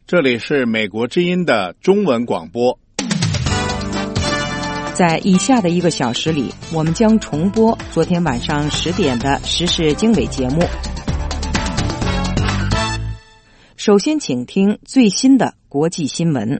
这里是美国之音的中文广播。 在以下的1个小时里，我们将重播昨天晚上10点的时事经纬节目。首先请听最新的国际新闻。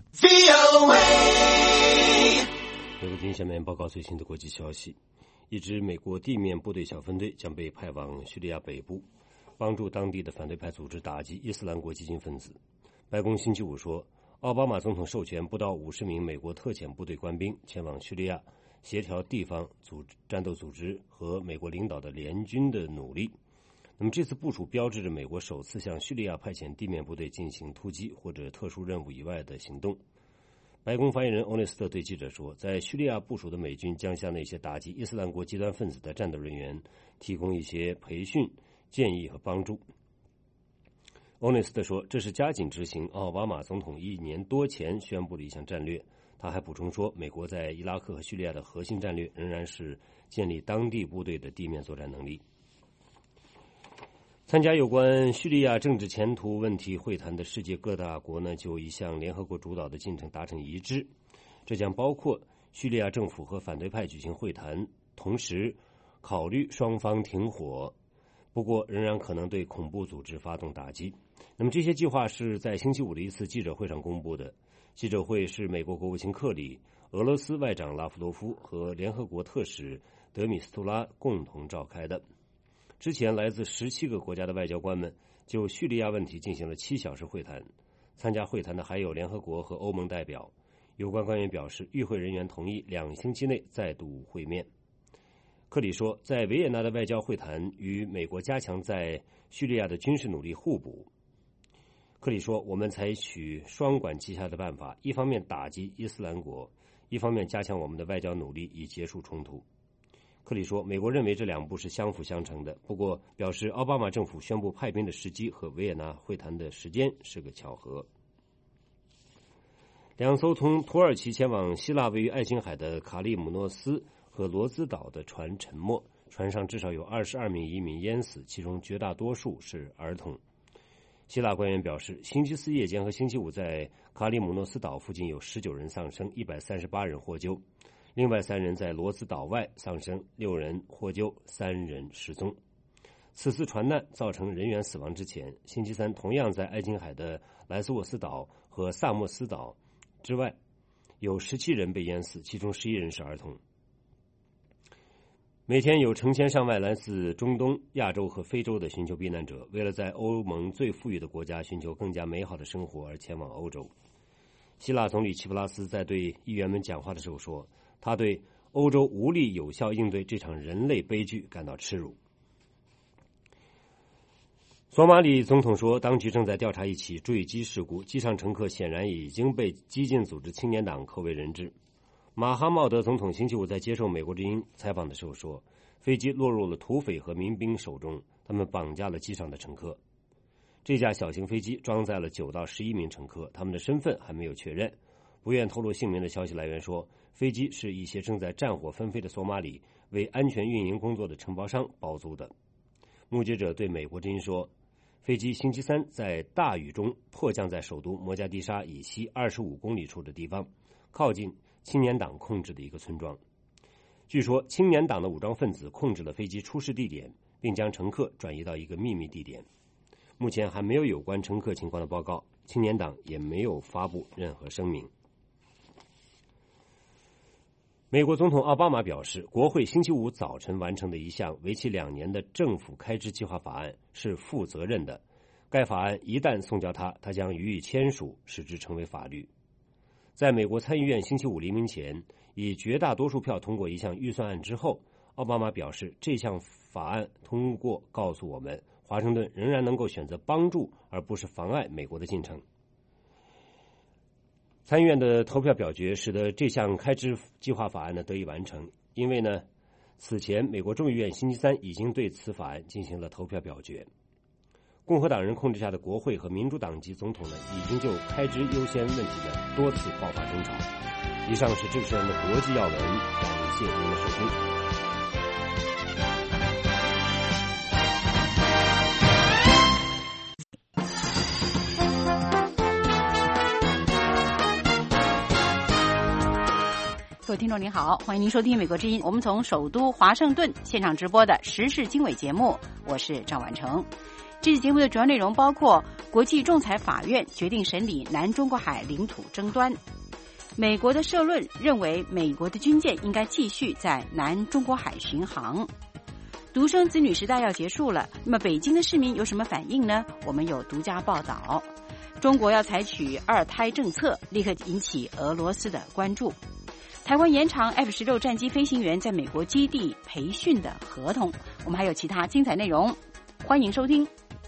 美国军下面报告最新的国际消息，一支美国地面部队小分队将被派往叙利亚北部，帮助当地的反对派组织打击伊斯兰国激进分子。白宫星期五说，奥巴马总统授权不到50名美国特遣部队官兵前往叙利亚，协调地方战斗组织和美国领导的联军的努力。那么这次部署标志着美国首次向叙利亚派遣地面部队进行突击或者特殊任务以外的行动。白宫发言人欧内斯特对记者说，在叙利亚部署的美军将向那些打击伊斯兰国极端分子的战斗人员提供一些培训、建议和帮助。欧内斯特说，这是加紧执行奥巴马总统1年多前宣布的一项战略。他还补充说，美国在伊拉克和叙利亚的核心战略仍然是建立当地部队的地面作战能力。参加有关叙利亚政治前途问题会谈的世界各大国呢，就一项联合国主导的进程达成一致，这将包括叙利亚政府和反对派举行会谈，同时考虑双方停火，不过仍然可能对恐怖组织发动打击。那么这些计划是在星期五的一次记者会上公布的。记者会是美国国务卿克里、俄罗斯外长拉夫罗夫和联合国特使德米斯图拉共同召开的。之前来自17个国家的外交官们就叙利亚问题进行了7小时会谈，参加会谈的还有联合国和欧盟代表。有关官员表示，与会人员同意2星期内再度会面。克里说，在维也纳的外交会谈与美国加强在叙利亚的军事努力互补。克里说，我们采取双管齐下的办法，一方面打击伊斯兰国，一方面加强我们的外交努力以结束冲突。克里说，美国认为这2步是相辅相成的，不过表示奥巴马政府宣布派兵的时机和维也纳会谈的时间是个巧合。2艘从土耳其前往希腊位于爱琴海的卡利姆诺斯和罗兹岛的船沉没，船上至少有22名移民淹死，其中绝大多数是儿童。希腊官员表示，星期4夜间和星期5在卡里姆诺斯岛附近有19人丧生，138人获救，另外3人在罗兹岛外丧生，6人获救，3人失踪。此次船难造成人员死亡之前，星期3同样在爱琴海的莱斯沃斯岛和萨莫斯岛之外有17人被淹死，其中11人是儿童。每天有成千上万来自中东、亚洲和非洲的寻求避难者，为了在欧盟最富裕的国家寻求更加美好的生活而前往欧洲。希腊总理齐普拉斯在对议员们讲话的时候说，他对欧洲无力有效应对这场人类悲剧感到耻辱。索马里总统说，当局正在调查一起坠机事故，机上乘客显然已经被激进组织青年党扣为人质。马哈茂德总统星期五在接受美国之音采访的时候说，飞机落入了土匪和民兵手中，他们绑架了机上的乘客。这架小型飞机装载了9到11名乘客，他们的身份还没有确认。不愿透露姓名的消息来源说，飞机是一些正在战火纷飞的索马里为安全运营工作的承包商包租的。目击者对美国之音说，飞机星期3在大雨中迫降在首都摩加迪沙以西25公里处的地方，靠近青年党控制的一个村庄。据说青年党的武装分子控制了飞机出事地点，并将乘客转移到一个秘密地点。目前还没有有关乘客情况的报告，青年党也没有发布任何声明。美国总统奥巴马表示，国会星期五早晨完成的一项为期2年的政府开支计划法案是负责任的。该法案一旦送交他将予以签署，使之成为法律。在美国参议院星期五黎明前以绝大多数票通过一项预算案之后，奥巴马表示，这项法案通过告诉我们，华盛顿仍然能够选择帮助而不是妨碍美国的进程。参议院的投票表决使得这项开支计划法案得以完成，因为此前美国众议院星期3已经对此法案进行了投票表决。共和党人控制下的国会和民主党籍总统已经就开支优先问题多次爆发争吵。以上是这个时段的国际要闻，感谢您的收听。 各位听众您好，欢迎您收听美国之音。我们从首都华盛顿现场直播的时事经纬节目，我是赵婉成。这期节目的主要内容包括：国际仲裁法院决定审理南中国海领土争端；美国的社论认为美国的军舰应该继续在南中国海巡航；独生子女时代要结束了，那么北京的市民有什么反应呢？我们有独家报道。中国要采取2胎政策，立刻引起俄罗斯的关注。台湾延长 F-16战机飞行员在美国基地培训的合同。我们还有其他精彩内容，欢迎收听。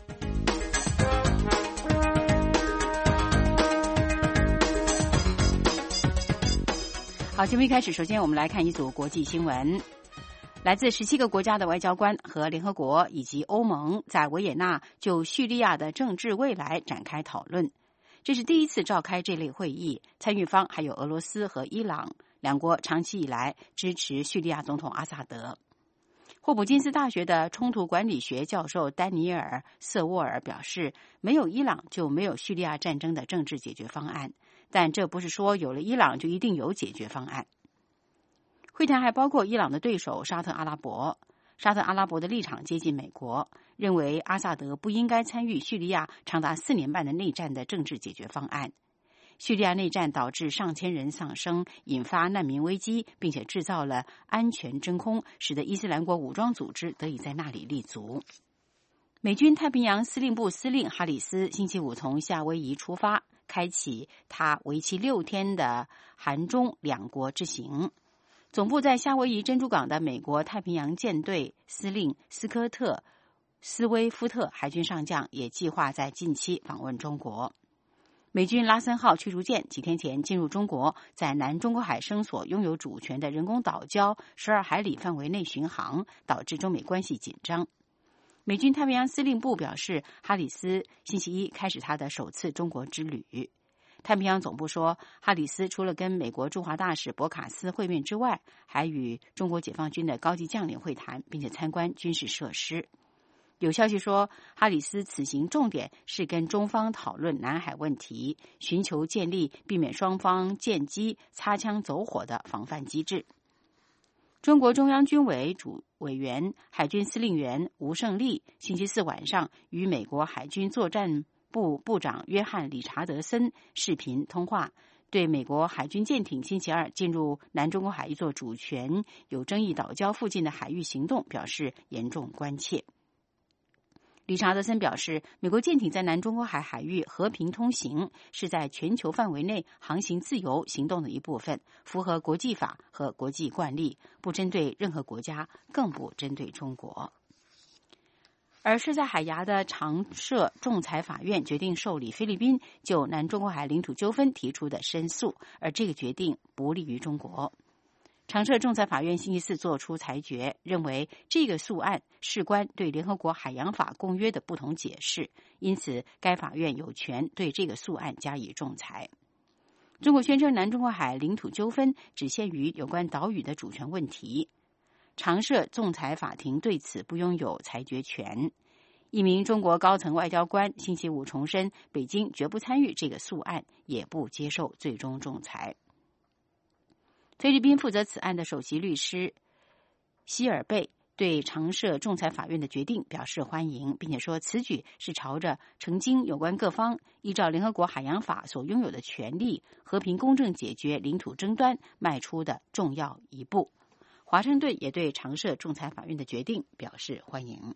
好，节目一开始，首先我们来看一组国际新闻。来自17个国家的外交官和联合国以及欧盟在维也纳就叙利亚的政治未来展开讨论。这是第一次召开这类会议，参与方还有俄罗斯和伊朗，两国长期以来支持叙利亚总统阿萨德。霍普金斯大学的冲突管理学教授丹尼尔·瑟沃尔表示，没有伊朗就没有叙利亚战争的政治解决方案，但这不是说有了伊朗就一定有解决方案。会谈还包括伊朗的对手沙特阿拉伯。沙特阿拉伯的立场接近美国，认为阿萨德不应该参与叙利亚长达4年半的内战的政治解决方案。叙利亚内战导致上千人丧生，引发难民危机，并且制造了安全真空，使得伊斯兰国武装组织得以在那里立足。美军太平洋司令部司令哈里斯星期五从夏威夷出发，开启他为期6天的韩中两国之行。总部在夏威夷珍珠港的美国太平洋舰队司令斯科特·斯威夫特海军上将也计划在近期访问中国。美军拉森号驱逐舰几天前进入中国，在南中国海声索拥有主权的人工岛礁12海里范围内巡航，导致中美关系紧张。美军太平洋司令部表示，哈里斯星期一开始他的首次中国之旅。太平洋总部说，哈里斯除了跟美国驻华大使博卡斯会面之外，还与中国解放军的高级将领会谈，并且参观军事设施。有消息说，哈里斯此行重点是跟中方讨论南海问题，寻求建立避免双方舰机擦枪走火的防范机制。中国中央军委主委员、海军司令员吴胜利星期四晚上与美国海军作战部部长约翰·理查德森视频通话，对美国海军舰艇星期二进入南中国海一座主权有争议岛礁附近的海域行动表示严重关切。理查德森表示，美国舰艇在南中国海海域和平通行，是在全球范围内航行自由行动的一部分，符合国际法和国际惯例，不针对任何国家，更不针对中国。而设在海牙的常设仲裁法院决定受理菲律宾就南中国海领土纠纷提出的申诉，而这个决定不利于中国。常设仲裁法院星期四作出裁决，认为这个诉案事关对联合国海洋法公约的不同解释，因此该法院有权对这个诉案加以仲裁。中国宣称南中国海领土纠纷只限于有关岛屿的主权问题，常设仲裁法庭对此不拥有裁决权。一名中国高层外交官星期五重申，北京绝不参与这个诉案，也不接受最终仲裁。菲律宾负责此案的首席律师希尔贝对常设仲裁法院的决定表示欢迎，并且说此举是朝着澄清有关各方依照联合国海洋法所拥有的权利，和平公正解决领土争端迈出的重要一步。华盛顿也对常设仲裁法院的决定表示欢迎。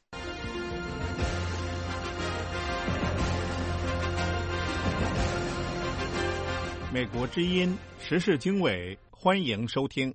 美国之音时事经纬，欢迎收听。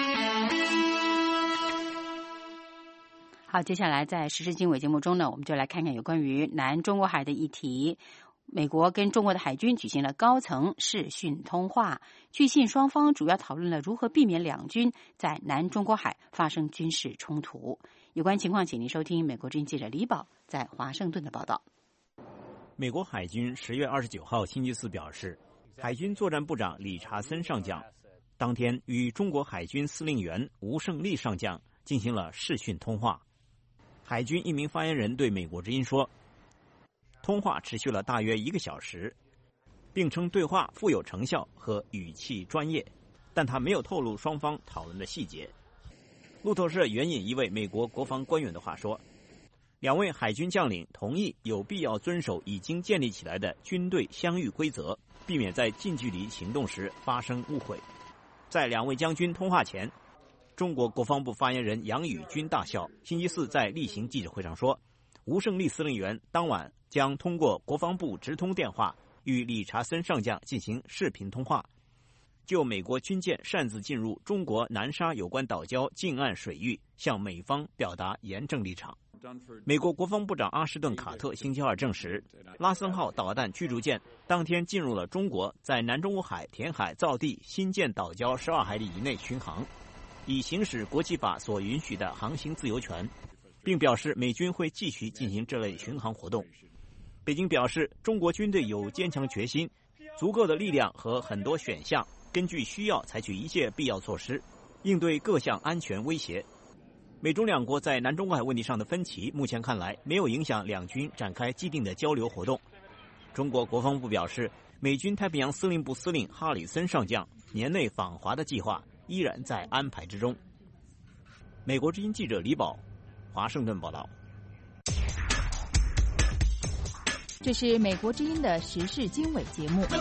好，接下来在时事经纬节目中呢，我们就来看看有关于南中国海的议题。美国跟中国的海军举行了高层视讯通话，据信双方主要讨论了如何避免两军在南中国海发生军事冲突。有关情况，请您收听美国之音记者李宝在华盛顿的报道。 美国海军10月29号星期四表示，海军作战部长理查森上将当天与中国海军司令员吴胜利上将进行了视讯通话。海军一名发言人对美国之音说，通话持续了大约1个小时，并称对话富有成效和语气专业。 但他没有透露双方讨论的细节。路透社援引一位美国国防官员的话说，两位海军将领同意有必要遵守已经建立起来的军队相遇规则，避免在近距离行动时发生误会。在两位将军通话前，中国国防部发言人杨宇军大校星期四在例行记者会上说，吴胜利司令员当晚将通过国防部直通电话与理查森上将进行视频通话，就美国军舰擅自进入中国南沙有关岛礁近岸水域向美方表达严正立场。美国国防部长阿什顿·卡特星期二证实，拉森号导弹驱逐舰当天进入了中国在南中国海填海造地新建岛礁12海里以内巡航，以行使国际法所允许的航行自由权，并表示美军会继续进行这类巡航活动。北京表示，中国军队有坚强决心、足够的力量和很多选项，根据需要采取一切必要措施，应对各项安全威胁。美中两国在南中国海问题上的分歧，目前看来没有影响两军展开既定的交流活动。中国国防部表示，美军太平洋司令部司令哈里森上将年内访华的计划依然在安排之中。美国之音记者李宝，华盛顿报道。 这是美国之音的时事经纬节目。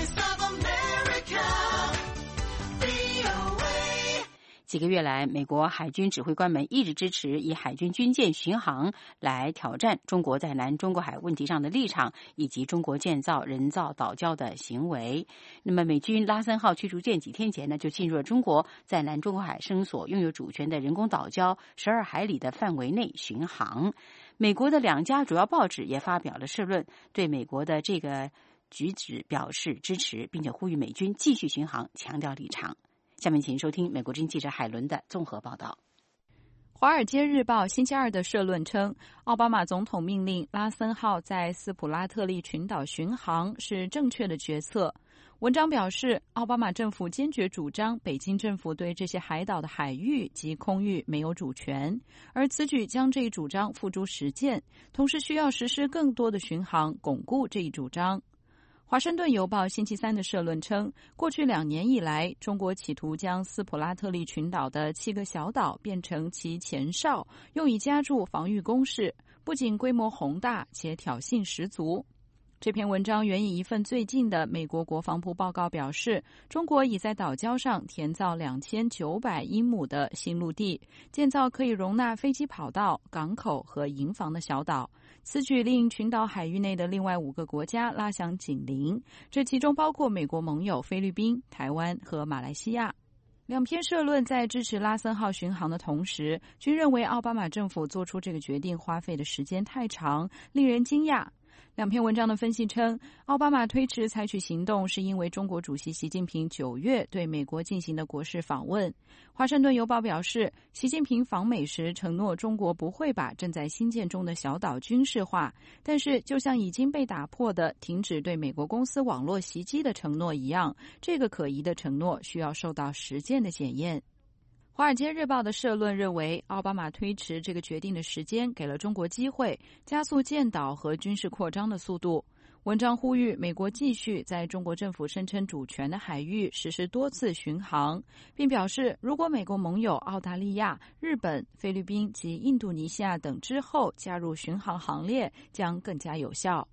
几个月来，美国海军指挥官们一直支持以海军军舰巡航来挑战中国在南中国海问题上的立场，以及中国建造人造岛礁的行为。那么，美军拉森号驱逐舰几天前呢，就进入了中国在南中国海声索拥有主权的人工岛礁12海里的范围内巡航。美国的两家主要报纸也发表了社论，对美国的这个举止表示支持，并且呼吁美军继续巡航，强调立场。下面请收听美国之音记者海伦的综合报道。 华尔街日报星期二的社论称，奥巴马总统命令拉森号在斯普拉特利群岛巡航是正确的决策。文章表示，奥巴马政府坚决主张北京政府对这些海岛的海域及空域没有主权，而此举将这一主张付诸实践，同时需要实施更多的巡航，巩固这一主张。华盛顿邮报星期三的社论称，过去2年以来，中国企图将斯普拉特利群岛的7个小岛变成其前哨，用以加筑防御工事，不仅规模宏大，且挑衅十足。这篇文章援引一份最近的美国国防部报告表示，中国已在岛礁上填造2900英亩的新陆地，建造可以容纳飞机跑道、港口和营房的小岛。此举令群岛海域内的另外5个国家拉响警铃，这其中包括美国盟友菲律宾、台湾和马来西亚。2篇社论在支持拉森号巡航的同时，均认为奥巴马政府做出这个决定花费的时间太长，令人惊讶。2篇文章的分析称，奥巴马推迟采取行动是因为中国主席习近平9月对美国进行的国事访问。华盛顿邮报表示，习近平访美时承诺中国不会把正在兴建中的小岛军事化，但是就像已经被打破的停止对美国公司网络袭击的承诺一样，这个可疑的承诺需要受到实践的检验。华尔街日报的社论认为，奥巴马推迟这个决定的时间给了中国机会，加速建岛和军事扩张的速度。文章呼吁美国继续在中国政府声称主权的海域实施多次巡航，并表示，如果美国盟友澳大利亚、日本、菲律宾及印度尼西亚等之后加入巡航行列，将更加有效。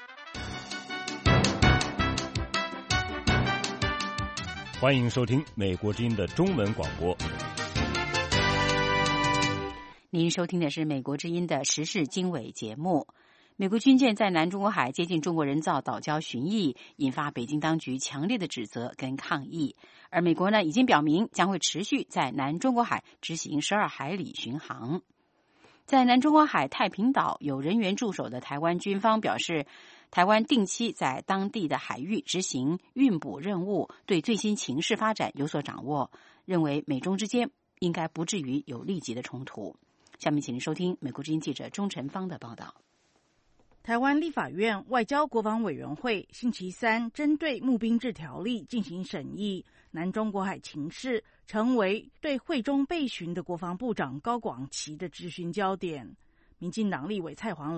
欢迎收听美国之音的中文广播。 您收听的是美国之音的时事经纬节目。美国军舰在南中国海接近中国人造岛礁巡弋，引发北京当局强烈的指责跟抗议。而美国呢，已经表明将会持续在南中国海执行12海里巡航。在南中国海太平岛有人员驻守的台湾军方表示，台湾定期在当地的海域执行运补任务，对最新情势发展有所掌握，认为美中之间应该不至于有立即的冲突。下面请您收听美国之音记者钟晨芳的报道。 台湾立法院外交国防委员会星期三针对募兵制条例进行审议，南中国海情势成为对会中备询的国防部长高广琪的质询焦点。民进党立委蔡黄郎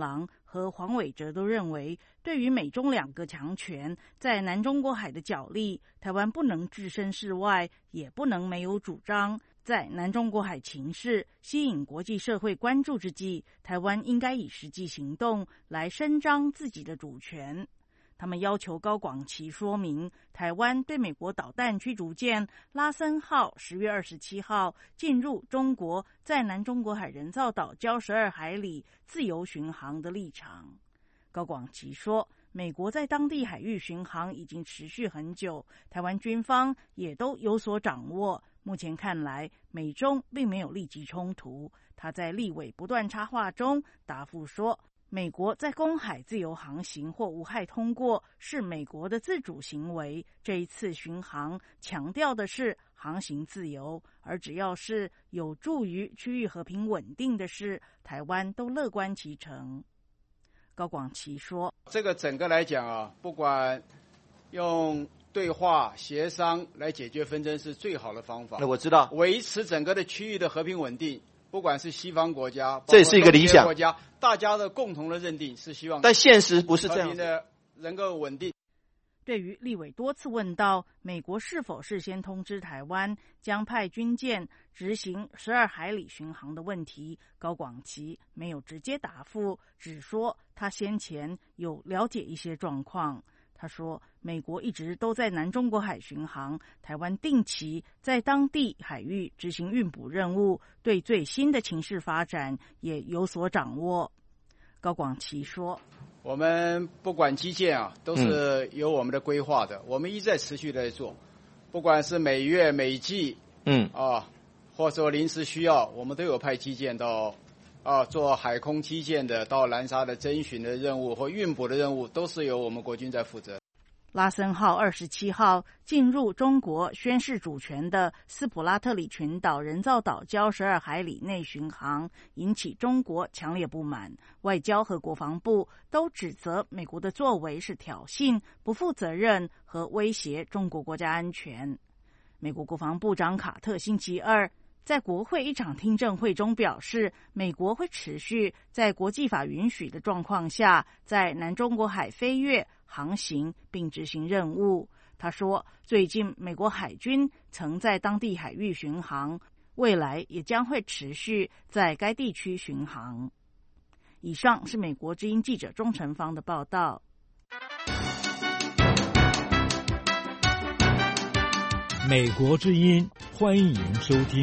和黄伟哲都认为，对于美中两个强权在南中国海的角力，台湾不能置身事外，也不能没有主张。在南中国海情势吸引国际社会关注之际，台湾应该以实际行动来伸张自己的主权。他们要求高广琪说明，台湾对美国导弹驱逐舰拉森号10月27号进入中国在南中国海人造岛礁12海里自由巡航的立场。高广琪说，美国在当地海域巡航已经持续很久，台湾军方也都有所掌握。目前看来，美中并没有立即冲突。他在立委不断插话中答复说，美国在公海自由航行或无害通过是美国的自主行为，这一次巡航强调的是航行自由，而只要是有助于区域和平稳定的事，台湾都乐观其成。高广琪说， 这个整个来讲啊，不管用对话协商来解决纷争是最好的方法。 那我知道， 维持整个的区域的和平稳定，不管是西方国家， 这也是一个理想国家，大家的共同的认定是希望， 但现实不是这样和平的能够稳定。 对于立委多次问到美国是否事先通知台湾将派军舰执行12海里巡航的问题，高广琪没有直接答复，只说他先前有了解一些状况。他说，美国一直都在南中国海巡航，台湾定期在当地海域执行运补任务，对最新的情势发展也有所掌握。高广琪说， 我们不管基建啊，都是有我们的规划的，我们一再持续在做，不管是每月每季，或者说临时需要，我们都有派基建到做海空基建的，到南沙的侦巡的任务或运补的任务，都是由我们国军在负责。 拉森号27号进入中国宣示主权的斯普拉特里群岛人造岛礁12海里内巡航，引起中国强烈不满。外交和国防部都指责美国的作为是挑衅、不负责任和威胁中国国家安全。美国国防部长卡特星期二在国会一场听证会中表示，美国会持续在国际法允许的状况下，在南中国海飞越、航行并执行任务。他说，最近美国海军曾在当地海域巡航，未来也将会持续在该地区巡航。以上是美国之音记者钟成芳的报道。 美国之音，欢迎收听。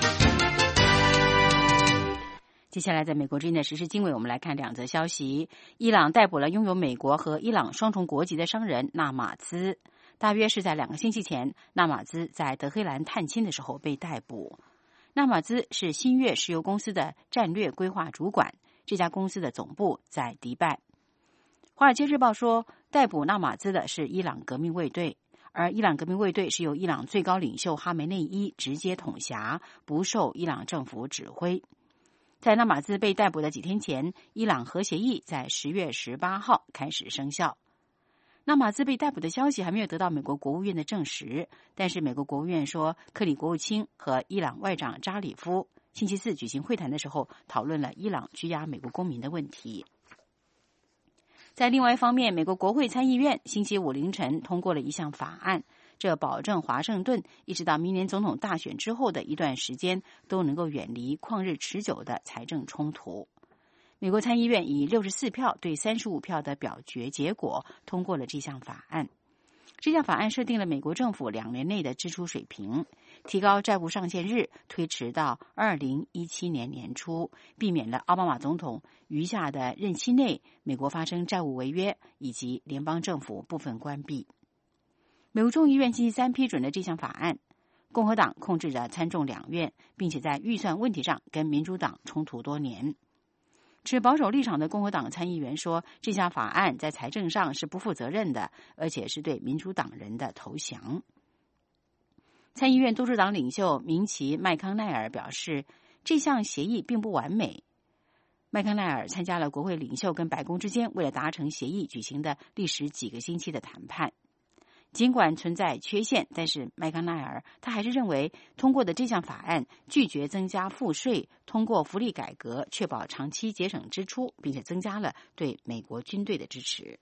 接下来在美国之音的时事经纬，我们来看两则消息。伊朗逮捕了拥有美国和伊朗双重国籍的商人纳马兹，大约是在2个星期前，纳马兹在德黑兰探亲的时候被逮捕。纳马兹是新月石油公司的战略规划主管，这家公司的总部在迪拜。华尔街日报说，逮捕纳马兹的是伊朗革命卫队，而伊朗革命卫队是由伊朗最高领袖哈梅内伊直接统辖，不受伊朗政府指挥。在纳马兹被逮捕的几天前，伊朗核协议在10月18号开始生效。纳马兹被逮捕的消息还没有得到美国国务院的证实，但是美国国务院说，克里国务卿和伊朗外长扎里夫星期四举行会谈的时候，讨论了伊朗拘押美国公民的问题。在另外一方面，美国国会参议院星期五凌晨通过了一项法案，这保证华盛顿一直到明年总统大选之后的一段时间都能够远离旷日持久的财政冲突。美国参议院以64票对35票的表决结果通过了这项法案。这项法案设定了美国政府2年内的支出水平，提高债务上限日推迟到2017年年初，避免了奥巴马总统余下的任期内美国发生债务违约以及联邦政府部分关闭。美国众议院星期三批准了这项法案，共和党控制着参众两院，并且在预算问题上跟民主党冲突多年。持保守立场的共和党参议员说，这项法案在财政上是不负责任的，而且是对民主党人的投降。参议院多数党领袖明奇·麦康奈尔表示，这项协议并不完美。麦康奈尔参加了国会领袖跟白宫之间为了达成协议举行的历时几个星期的谈判。 尽管存在缺陷，但是麦康奈尔他还是认为通过的这项法案拒绝增加赋税，通过福利改革确保长期节省支出，并且增加了对美国军队的支持。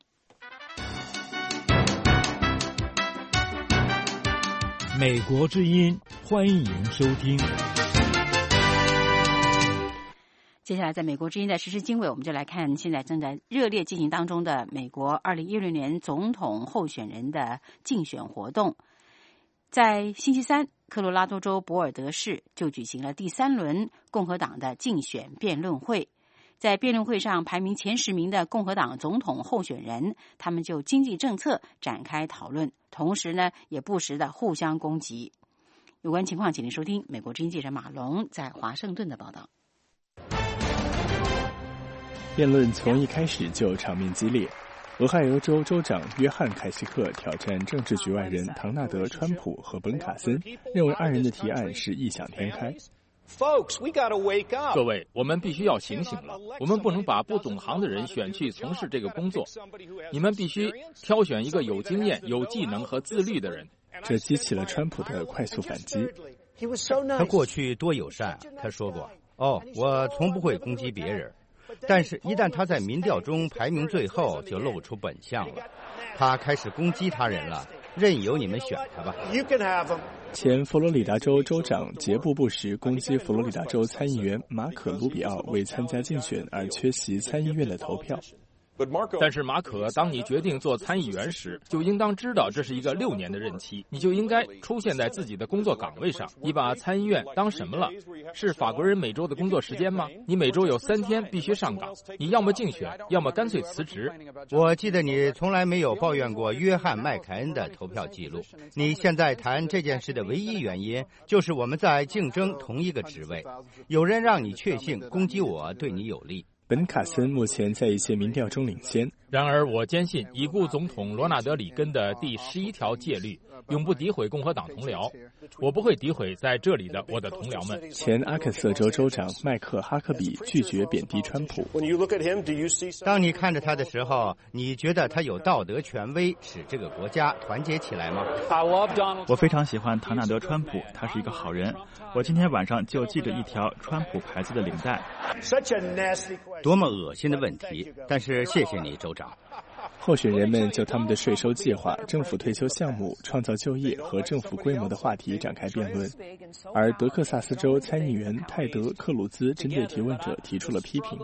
美国之音，欢迎收听。 接下来，在美国之音的时事经纬，我们就来看现在正在热烈进行当中的美国2016年总统候选人的竞选活动。在星期三，科罗拉多州博尔德市就举行了第3轮共和党的竞选辩论会。在辩论会上，排名前10名的共和党总统候选人，他们就经济政策展开讨论，同时呢，也不时的互相攻击。有关情况，请您收听美国之音记者马龙在华盛顿的报道。 辩论从一开始就场面激烈，俄亥俄州州长约翰·凯西克挑战政治局外人唐纳德·川普和本卡森，认为2人的提案是异想天开。 各位，我们必须要醒醒了，我们不能把不懂行的人选去从事这个工作，你们必须挑选一个有经验、有技能和自律的人。 这激起了川普的快速反击。 他过去多友善啊，他说过，我从不会攻击别人。但是，一旦他在民调中排名最后，就露出本相了。他开始攻击他人了，任由你们选他吧。 前佛罗里达州州长杰布·布什攻击佛罗里达州参议员马可·卢比奥为参加竞选而缺席参议院的投票。 但是马可，当你决定做参议员时，就应当知道这是一个6年的任期，你就应该出现在自己的工作岗位上。你把参议院当什么了？是法国人每周的工作时间吗？你每周有3天必须上岗，你要么竞选，要么干脆辞职。 我记得你从来没有抱怨过约翰·麦凯恩的投票记录。你现在谈这件事的唯一原因，就是我们在竞争同一个职位，有人让你确信攻击我对你有利。 本卡森目前在一些民调中领先， 然而我坚信已故总统罗纳德·里根的第11条戒律，永不诋毁共和党同僚。我不会诋毁在这里的我的同僚们。 前阿肯色州州长麦克·哈克比拒绝贬低川普。 当你看着他的时候，你觉得他有道德权威，使这个国家团结起来吗？ 我非常喜欢唐纳德·川普，他是一个好人。我今天晚上就系着一条川普牌子的领带。 多么恶心的问题！但是谢谢你，州长。 候选人们就他们的税收计划、政府退休项目、创造就业和政府规模的话题展开辩论，而德克萨斯州参议员泰德·克鲁兹针对提问者提出了批评。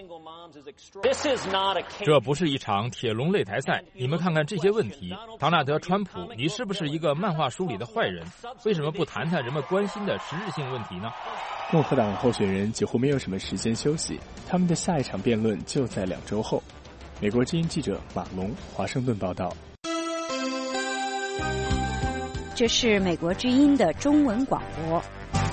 这不是一场铁笼擂台赛，你们看看这些问题。唐纳德·川普，你是不是一个漫画书里的坏人？为什么不谈谈人们关心的实质性问题呢？ 共和党候选人几乎没有什么时间休息，他们的下一场辩论就在2周后。美国之音记者马龙，华盛顿报道。 这是美国之音的中文广播。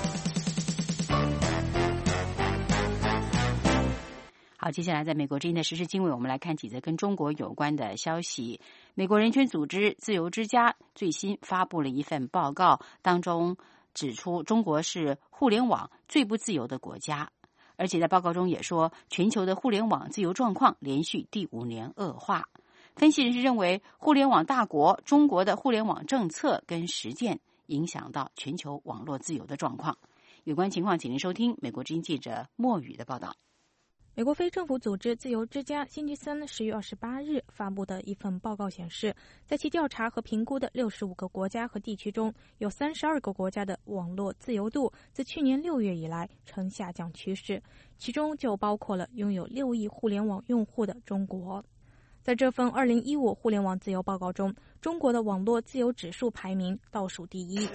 好，接下来在美国之音的时事经纬，我们来看几则跟中国有关的消息。美国人权组织自由之家最新发布了一份报告，当中指出中国是互联网最不自由的国家。而且在报告中也说，全球的互联网自由状况连续第5年恶化。分析人士认为，互联网大国中国的互联网政策跟实践影响到全球网络自由的状况。有关情况，请您收听美国之音记者莫宇的报道。 美国非政府组织自由之家星期三10月28日发布的一份报告显示，在其调查和评估的65个国家和地区中，有32个国家的网络自由度自去年6月以来呈下降趋势，其中就包括了拥有6亿互联网用户的中国。在这份2015互联网自由报告中，中国的网络自由指数排名倒数第一。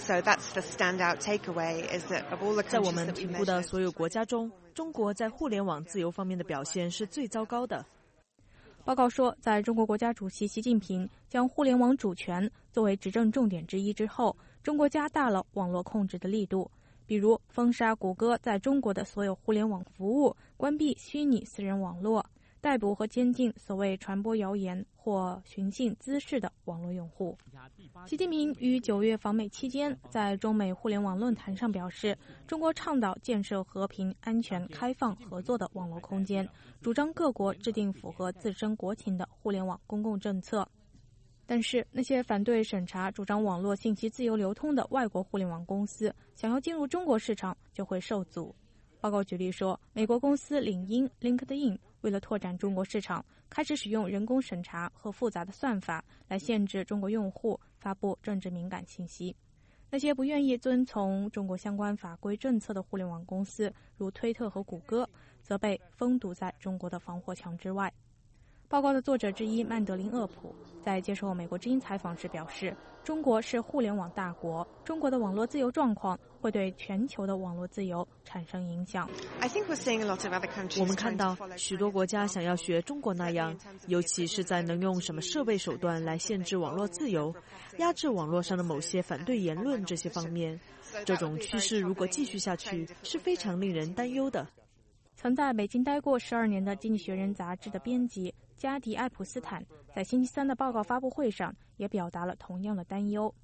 在我们评估的所有国家中，中国在互联网自由方面的表现是最糟糕的。 报告说，在中国国家主席习近平将互联网主权作为执政重点之一之后，中国加大了网络控制的力度，比如封杀谷歌在中国的所有互联网服务，关闭虚拟私人网络，逮捕和监禁所谓传播谣言或寻衅滋事的网络用户。习近平于9月访美期间在中美互联网论坛上表示，中国倡导建设和平、安全、开放、合作的网络空间，主张各国制定符合自身国情的互联网公共政策。 但是那些反对审查、主张网络信息自由流通的外国互联网公司想要进入中国市场就会受阻。报告举例说，美国公司领英 LinkedIn 为了拓展中国市场，开始使用人工审查和复杂的算法来限制中国用户发布政治敏感信息。那些不愿意遵从中国相关法规政策的互联网公司，如推特和谷歌，则被封堵在中国的防火墙之外。报告的作者之一曼德林·厄普在接受美国之音采访时表示，中国是互联网大国，中国的网络自由状况会对全球的网络自由产生影响。 我们看到许多国家想要学中国那样，尤其是在能用什么设备手段来限制网络自由、压制网络上的某些反对言论这些方面。这种趋势如果继续下去，是非常令人担忧的。 曾在北京待过12年的《经济学人》杂志的编辑加迪·艾普斯坦在星期三的报告发布会上也表达了同样的担忧。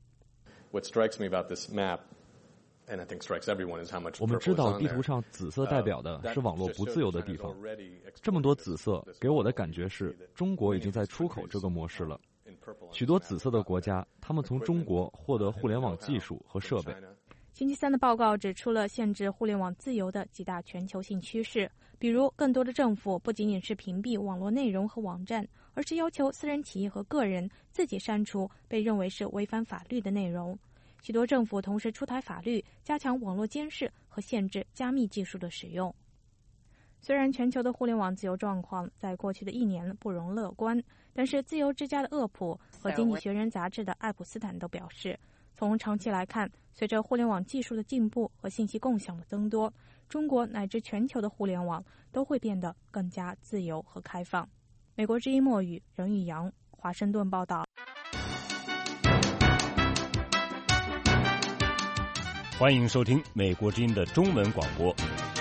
我们知道地图上紫色代表的是网络不自由的地方，这么多紫色给我的感觉是中国已经在出口这个模式了。许多紫色的国家，他们从中国获得互联网技术和设备。 星期三的报告指出了限制互联网自由的几大全球性趋势，比如更多的政府不仅仅是屏蔽网络内容和网站，而是要求私人企业和个人自己删除被认为是违反法律的内容。许多政府同时出台法律，加强网络监视和限制加密技术的使用。虽然全球的互联网自由状况在过去的1年不容乐观，但是自由之家的厄普和《经济学人》杂志的艾普斯坦都表示，从长期来看，随着互联网技术的进步和信息共享的增多，中国乃至全球的互联网都会变得更加自由和开放。美国之音墨雨，任宇阳，华盛顿报道。 欢迎收听美国之音的中文广播。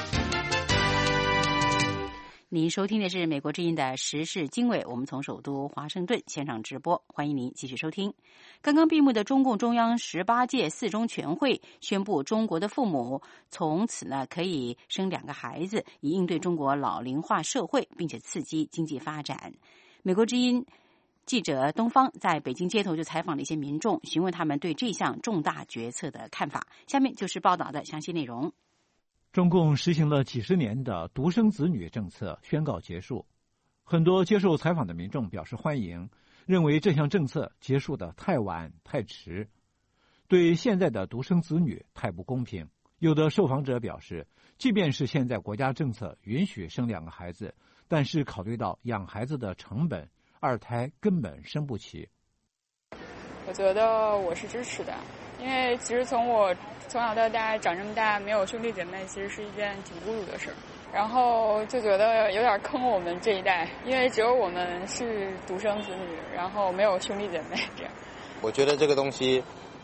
您收听的是美国之音的时事经纬，我们从首都华盛顿现场直播，欢迎您继续收听。刚刚闭幕的中共中央18届4中全会宣布，中国的父母从此呢可以生2个孩子，以应对中国老龄化社会，并且刺激经济发展。美国之音记者东方在北京街头就采访了一些民众，询问他们对这项重大决策的看法。下面就是报道的详细内容。 中共实行了几十年的独生子女政策宣告结束，很多接受采访的民众表示欢迎，认为这项政策结束的太晚太迟，对现在的独生子女太不公平。有的受访者表示，即便是现在国家政策允许生2个孩子，但是考虑到养孩子的成本，2胎根本生不起。 我觉得我是支持的，因为其实从小到大长这么大，没有兄弟姐妹，其实是一件挺孤独的事儿。然后就觉得有点坑我们这一代，因为只有我们是独生子女，然后没有兄弟姐妹这样。 我觉得这个东西，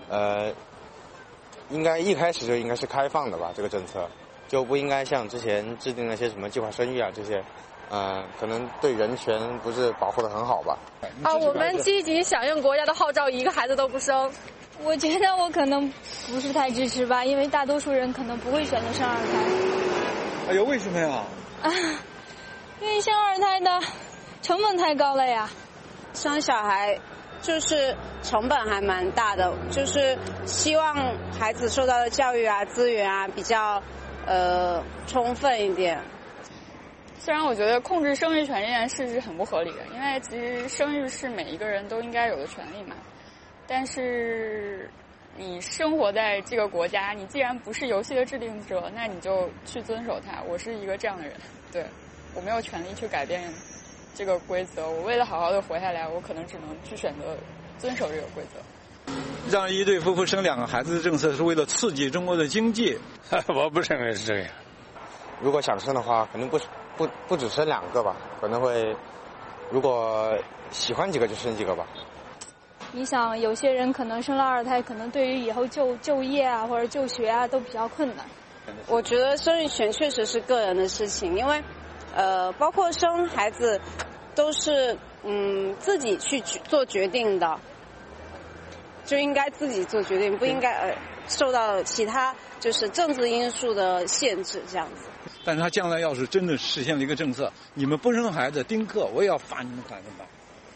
应该一开始就应该是开放的吧，这个政策就不应该像之前制定那些什么计划生育啊这些，可能对人权不是保护得很好吧。 我们积极响应国家的号召，1个孩子都不生。 我觉得我可能不是太支持吧，因为大多数人可能不会选择生2胎。 哎呦，为什么呀？ 因为生2胎的成本太高了呀。 生小孩就是成本还蛮大的，就是希望孩子受到的教育啊、资源啊比较充分一点。 虽然我觉得控制生育权这件事是很不合理的，因为其实生育是每一个人都应该有的权利嘛。但是你生活在这个国家，你既然不是游戏的制定者，那你就去遵守它。我是一个这样的人，对，我没有权利去改变这个规则。我为了好好的活下来，我可能只能去选择遵守这个规则。 让一对夫妇生2个孩子的政策是为了刺激中国的经济， 我不认为是这样。如果想生的话，肯定不只生2个吧，可能会，如果喜欢几个就生几个吧。 你想，有些人可能生了2胎，可能对于以后就业啊或者就学啊都比较困难。 我觉得生育权确实是个人的事情，因为包括生孩子都是自己去做决定的，就应该自己做决定，不应该受到其他就是政治因素的限制这样子。 但是他将来要是真的实现了一个政策，你们不生孩子丁克，我也要罚你们2%吧。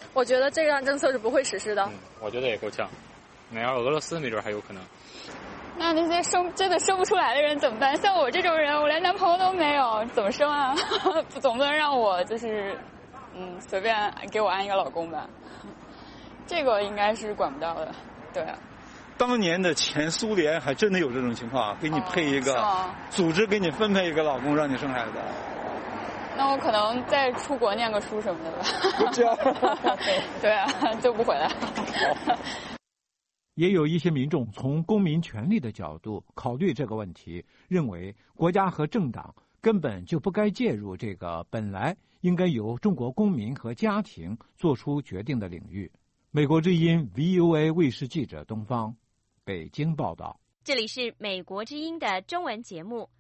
我觉得这项政策是不会实施的。 我觉得也够呛，那要俄罗斯没准还有可能。 那那些真的生不出来的人怎么办？像我这种人，我连男朋友都没有，怎么生啊？总不能让我就是随便给我安一个老公吧？这个应该是管不到的，对。 当年的前苏联还真的有这种情况，给你配一个组织，给你分配一个老公，让你生孩子。 那我可能再出国念个书什么的吧。对啊，就不回来。 也有一些民众从公民权利的角度考虑这个问题，认为国家和政党根本就不该介入这个本来应该由中国公民和家庭做出决定的领域。美国之音 VOA 卫视记者东方，北京报道。 这里是美国之音的中文节目。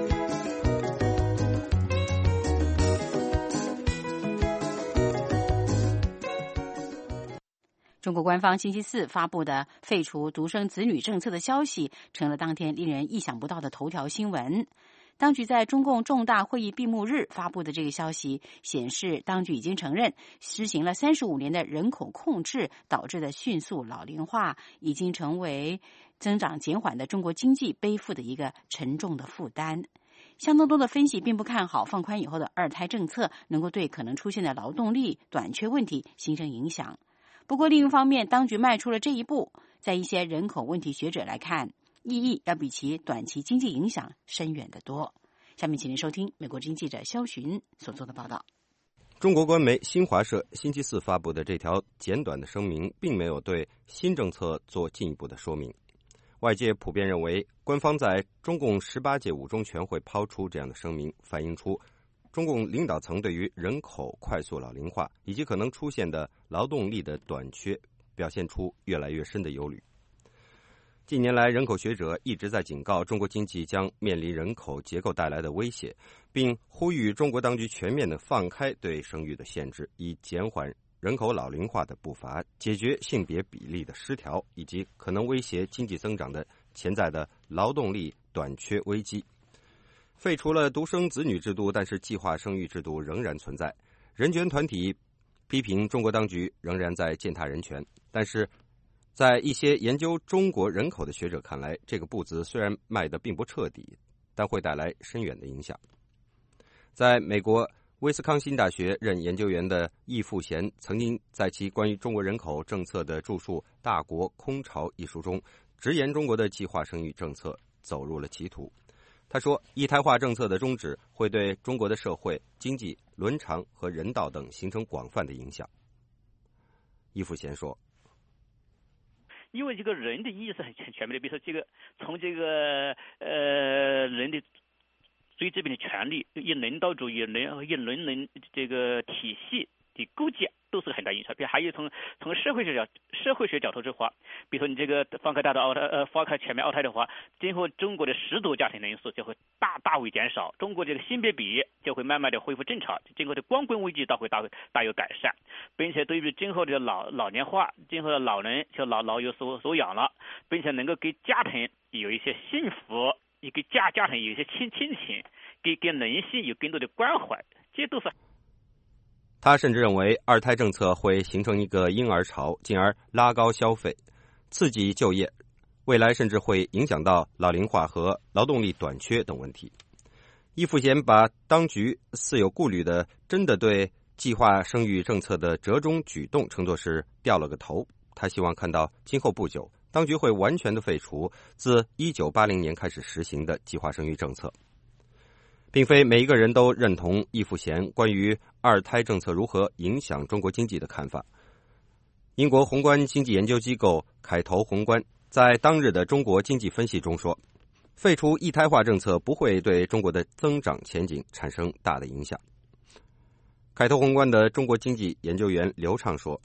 中国官方星期四发布的废除独生子女政策的消息，成了当天令人意想不到的头条新闻。当局在中共重大会议闭幕日发布的这个消息，显示当局已经承认，实行了35年的人口控制导致的迅速老龄化，已经成为增长减缓的中国经济背负的一个沉重的负担。相当多的分析并不看好放宽以后的二胎政策能够对可能出现的劳动力短缺问题形成影响。不过另一方面，当局迈出了这一步，在一些人口问题学者来看，意义要比其短期经济影响深远得多。下面请您收听美国之音记者肖寻所做的报道。 中国官媒新华社星期四发布的这条简短的声明，并没有对新政策做进一步的说明。外界普遍认为，官方在中共18届五中全会抛出这样的声明，反映出中共领导层对于人口快速老龄化以及可能出现的劳动力的短缺，表现出越来越深的忧虑。近年来，人口学者一直在警告中国经济将面临人口结构带来的威胁，并呼吁中国当局全面地放开对生育的限制，以减缓人口老龄化的步伐，解决性别比例的失调，以及可能威胁经济增长的潜在的劳动力短缺危机。废除了独生子女制度，但是计划生育制度仍然存在。人权团体批评中国当局仍然在践踏人权，但是在一些研究中国人口的学者看来，这个步子虽然迈得并不彻底，但会带来深远的影响。在美国威斯康辛大学任研究员的易富贤曾经在其关于中国人口政策的著述《大国空巢》一书中，直言中国的计划生育政策走入了歧途。他说，一胎化政策的终止会对中国的社会、经济、伦常和人道等形成广泛的影响。易富贤说， 因为这个人的意识很全面的，比如说这个从这个人的最基本的权利，以人道主义、以人伦这个体系的构建都是很大影响。比如还有从社会学角度的话，比如说你这个放开全面二胎的话，今后中国的失独家庭人数就会大为减少，中国这个性别比就会慢慢的恢复正常，今后的光棍危机会大有改善，并且对于今后的老年化，今后的老人就老有所养了，并且能够给家庭有一些幸福，也给家庭有一些亲情，给人性有更多的关怀，这都是。 他甚至认为，二胎政策会形成一个婴儿潮，进而拉高消费，刺激就业，未来甚至会影响到老龄化和劳动力短缺等问题。易富贤把当局似有顾虑的真的对计划生育政策的折中举动称作是掉了个头。他希望看到今后不久，当局会完全的废除自1980年开始实行的计划生育政策。并非每一个人都认同易富贤关于二胎政策如何影响中国经济的看法。英国宏观经济研究机构凯投宏观在当日的中国经济分析中说，废除一胎化政策不会对中国的增长前景产生大的影响。凯投宏观的中国经济研究员刘畅说，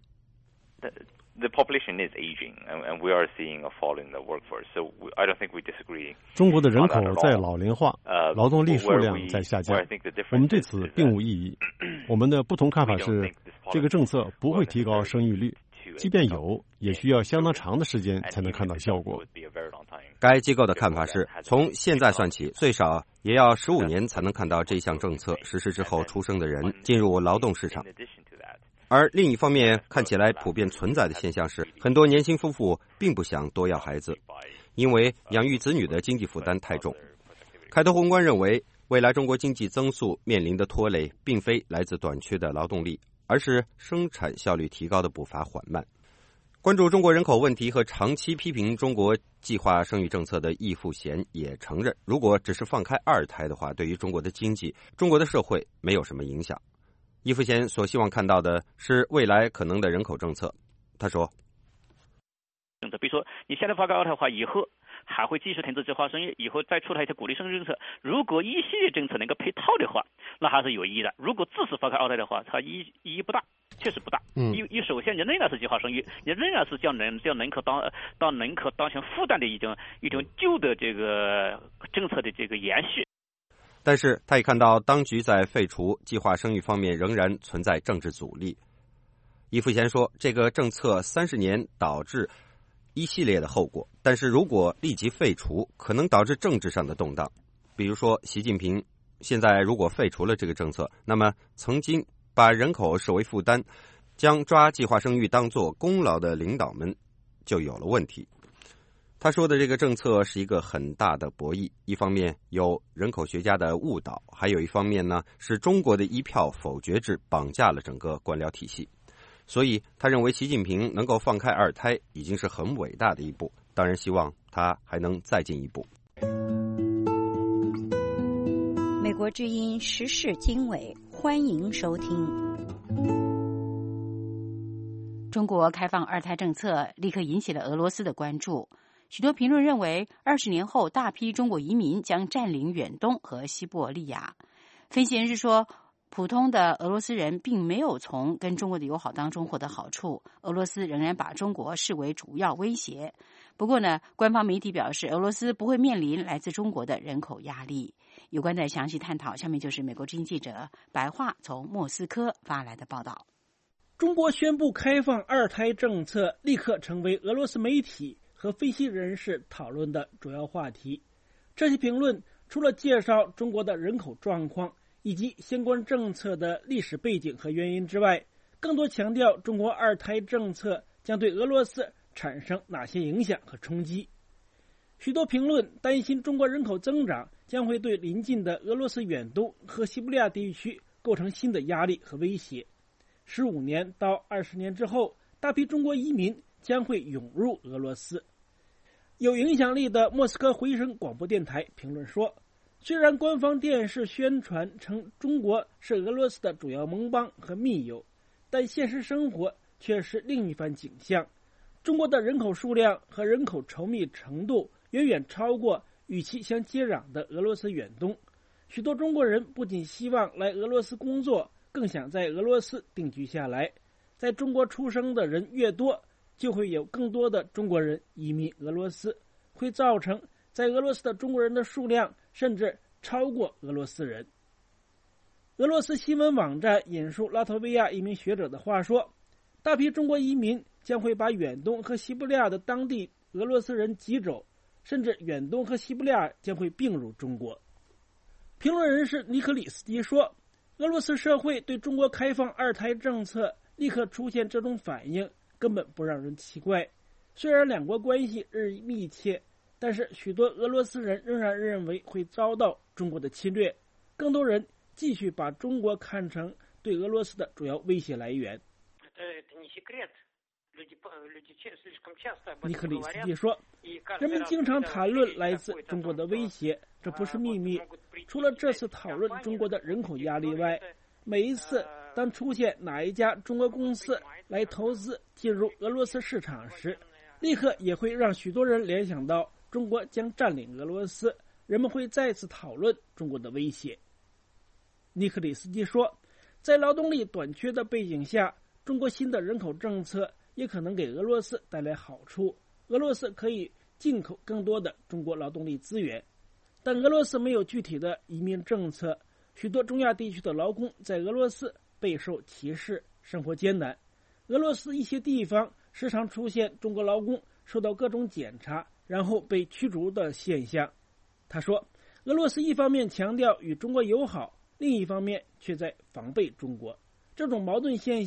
The population is aging, and we are seeing a fall in the workforce. So I don't think we disagree. 中国的人口在老龄化，劳动力数量在下降。我们对此并无异议。我们的不同看法是，这个政策不会提高生育率，即便有，也需要相当长的时间才能看到效果。 该机构的看法是，从现在算起，最少也要15年才能看到这项政策实施之后出生的人进入劳动市场。 而另一方面，看起来普遍存在的现象是，很多年轻夫妇并不想多要孩子，因为养育子女的经济负担太重。凯特宏观认为，未来中国经济增速面临的拖累，并非来自短缺的劳动力，而是生产效率提高的步伐缓慢。关注中国人口问题和长期批评中国计划生育政策的易富贤也承认，如果只是放开二胎的话，对于中国的经济、中国的社会没有什么影响。易富贤所希望看到的是未来可能的人口政策。他说， 比如说你现在放开二胎的话，以后还会继续停止计划生育，以后再出台一些鼓励生育政策，如果一系列政策能够配套的话，那还是有意义的。如果只是放开二胎的话，它意义不大，确实不大。因首先你仍然是计划生育，你仍然是将人口当成负担的一种旧的这个政策的这个延续。 但是他也看到当局在废除计划生育方面仍然存在政治阻力。易富贤说，这个政策30年导致一系列的后果，但是如果立即废除，可能导致政治上的动荡。比如说习近平现在如果废除了这个政策，那么曾经把人口视为负担，将抓计划生育当作功劳的领导们就有了问题。他说的这个政策是一个很大的博弈，一方面有人口学家的误导，还有一方面呢是中国的一票否决制绑架了整个官僚体系。所以他认为习近平能够放开二胎已经是很伟大的一步，当然希望他还能再进一步。 美国之音时事经纬，欢迎收听。 中国开放二胎政策立刻引起了俄罗斯的关注。许多评论认为，20年后大批中国移民将占领远东和西伯利亚。分析人士说，普通的俄罗斯人并没有从跟中国的友好当中获得好处，俄罗斯仍然把中国视为主要威胁。不过呢，官方媒体表示，俄罗斯不会面临来自中国的人口压力。有关的详细探讨，下面就是美国之音记者白桦从莫斯科发来的报道。 中国宣布开放二胎政策，立刻成为俄罗斯媒体和分析人士讨论的主要话题。这些评论除了介绍中国的人口状况以及相关政策的历史背景和原因之外，更多强调中国二胎政策将对俄罗斯产生哪些影响和冲击。许多评论担心中国人口增长将会对邻近的俄罗斯远东和西伯利亚地区构成新的压力和威胁。15年到20年之后，大批中国移民将会涌入俄罗斯。有影响力的莫斯科回声广播电台评论说，虽然官方电视宣传称中国是俄罗斯的主要盟邦和密友，但现实生活却是另一番景象。中国的人口数量和人口稠密程度远远超过与其相接壤的俄罗斯远东。许多中国人不仅希望来俄罗斯工作，更想在俄罗斯定居下来。在中国出生的人越多，就会有更多的中国人移民俄罗斯，会造成在俄罗斯的中国人的数量甚至超过俄罗斯人。俄罗斯新闻网站引述拉脱维亚一名学者的话说，大批中国移民将会把远东和西伯利亚的当地俄罗斯人挤走，甚至远东和西伯利亚将会并入中国。评论人士尼克里斯基说，俄罗斯社会对中国开放二胎政策立刻出现这种反应根本不让人奇怪。虽然两国关系日益密切，但是许多俄罗斯人仍然认为会遭到中国的侵略，更多人继续把中国看成对俄罗斯的主要威胁来源。尼克里斯基说，人们经常谈论来自中国的威胁，这不是秘密。除了这次讨论中国的人口压力外，每一次当出现哪一家中国公司来投资进入俄罗斯市场时，立刻也会让许多人联想到中国将占领俄罗斯，人们会再次讨论中国的威胁。尼克里斯基说，在劳动力短缺的背景下，中国新的人口政策也可能给俄罗斯带来好处，俄罗斯可以进口更多的中国劳动力资源。但俄罗斯没有具体的移民政策，许多中亚地区的劳工在俄罗斯备受歧视，生活艰难。俄罗斯一些地方时常出现中国劳工受到各种检查然后被驱逐的现象。他说，俄罗斯一方面强调与中国友好，另一方面却在防备中国。这种矛盾现象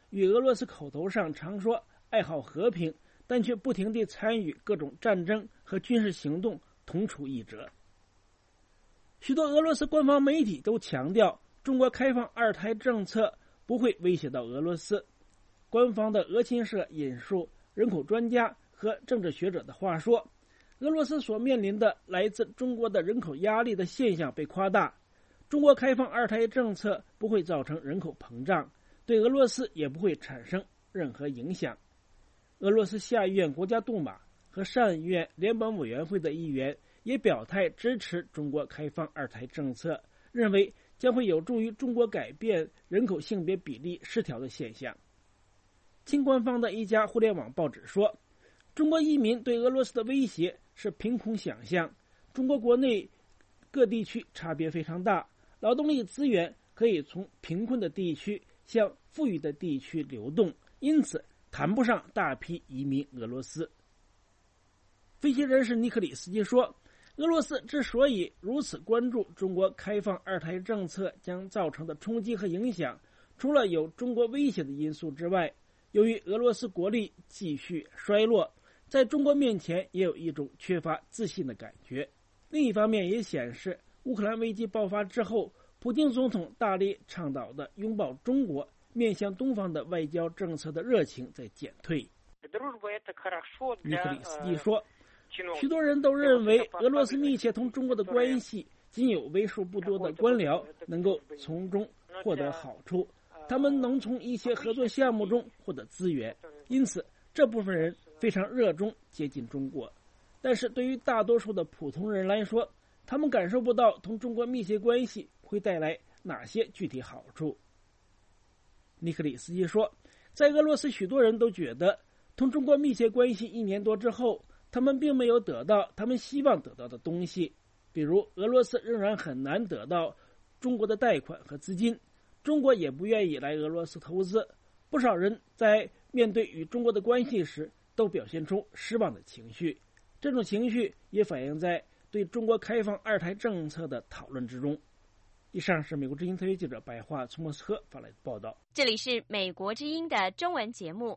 与俄罗斯口头上常说爱好和平，但却不停地参与各种战争和军事行动同处一辙。许多俄罗斯官方媒体都强调，中国开放二胎政策不会威胁到俄罗斯。官方的俄新社引述人口专家和政治学者的话说，俄罗斯所面临的来自中国的人口压力的现象被夸大，中国开放二胎政策不会造成人口膨胀，对俄罗斯也不会产生任何影响。俄罗斯下议院国家杜马和上议院联邦委员会的议员也表态支持中国开放二胎政策，认为将会有助于中国改变人口性别比例失调的现象。亲官方的一家互联网报纸说，中国移民对俄罗斯的威胁是凭空想象，中国国内各地区差别非常大，劳动力资源可以从贫困的地区向富裕的地区流动，因此谈不上大批移民俄罗斯。分析人士尼克里斯基说，俄罗斯之所以如此关注中国开放二胎政策将造成的冲击和影响，除了有中国威胁的因素之外，由于俄罗斯国力继续衰落，在中国面前也有一种缺乏自信的感觉。另一方面也显示，乌克兰危机爆发之后，普京总统大力倡导的拥抱中国、面向东方的外交政策的热情在减退。尼克里斯基说，许多人都认为俄罗斯密切同中国的关系，仅有为数不多的官僚能够从中获得好处，他们能从一些合作项目中获得资源，因此这部分人非常热衷接近中国。但是对于大多数的普通人来说，他们感受不到同中国密切关系会带来哪些具体好处。尼克里斯基说，在俄罗斯许多人都觉得同中国密切关系1年多之后，他们并没有得到他们希望得到的东西，比如俄罗斯仍然很难得到中国的贷款和资金，中国也不愿意来俄罗斯投资。不少人在面对与中国的关系时都表现出失望的情绪，这种情绪也反映在对中国开放二胎政策的讨论之中。以上是美国之音特约记者白桦从莫斯科发来的报道。 这里是美国之音的中文节目。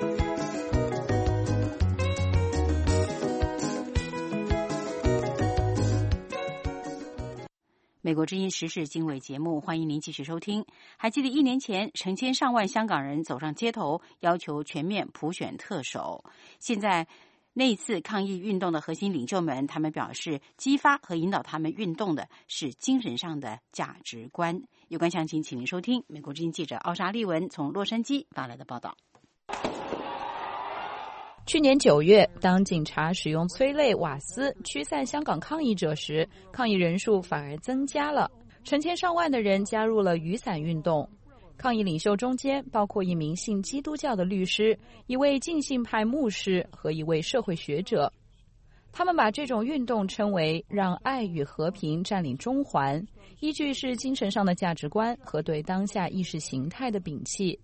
美国之音时事经纬节目，欢迎您继续收听。还记得1年前，成千上万香港人走上街头，要求全面普选特首。现在那一次抗议运动的核心领袖们，他们表示，激发和引导他们运动的是精神上的价值观。有关详情，请您收听美国之音记者奥莎丽文从洛杉矶发来的报道。 去年9月，当警察使用催泪瓦斯驱散香港抗议者时，抗议人数反而增加了，成千上万的人加入了雨伞运动。抗议领袖中间包括一名信基督教的律师、一位浸信派牧师和一位社会学者。他们把这种运动称为让爱与和平占领中环，依据是精神上的价值观和对当下意识形态的摒弃。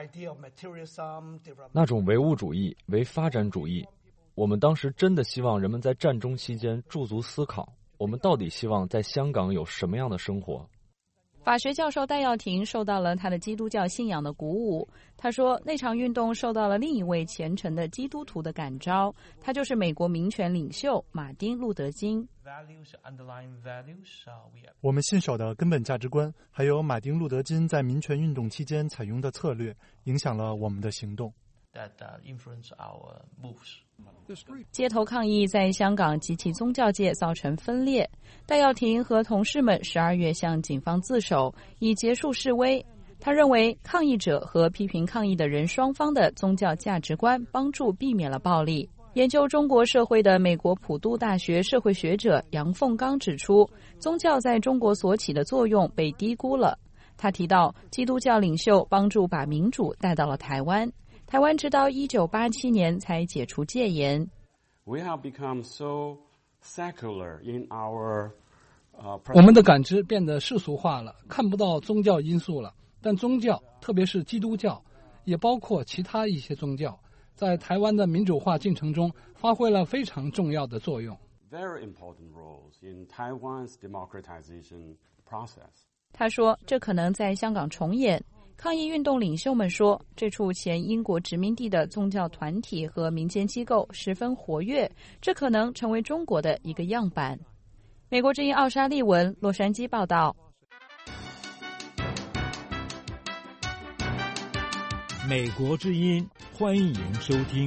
那种唯物主义、唯发展主义，我们当时真的希望人们在战争期间驻足思考，我们到底希望在香港有什么样的生活。 法学教授戴耀廷受到了他的基督教信仰的鼓舞。他说，那场运动受到了另一位虔诚的基督徒的感召，他就是美国民权领袖马丁·路德·金。 我们信守的根本价值观，还有马丁·路德·金在民权运动期间采用的策略，影响了我们的行动。 街头抗议在香港及其宗教界造成分裂。戴耀廷和同事们12月向警方自首，以结束示威。他认为抗议者和批评抗议的人双方的宗教价值观帮助避免了暴力。研究中国社会的美国普渡大学社会学者杨凤刚指出，宗教在中国所起的作用被低估了。他提到，基督教领袖帮助把民主带到了台湾，台湾直到1987年才解除戒严。 我们的感知变得世俗化了，看不到宗教因素了。但宗教，特别是基督教，也包括其他一些宗教，在台湾的民主化进程中发挥了非常重要的作用。 他说，这可能在香港重演。 抗议运动领袖们说，这处前英国殖民地的宗教团体和民间机构十分活跃，这可能成为中国的一个样板。美国之音奥沙利文，洛杉矶报道。 美国之音，欢迎收听。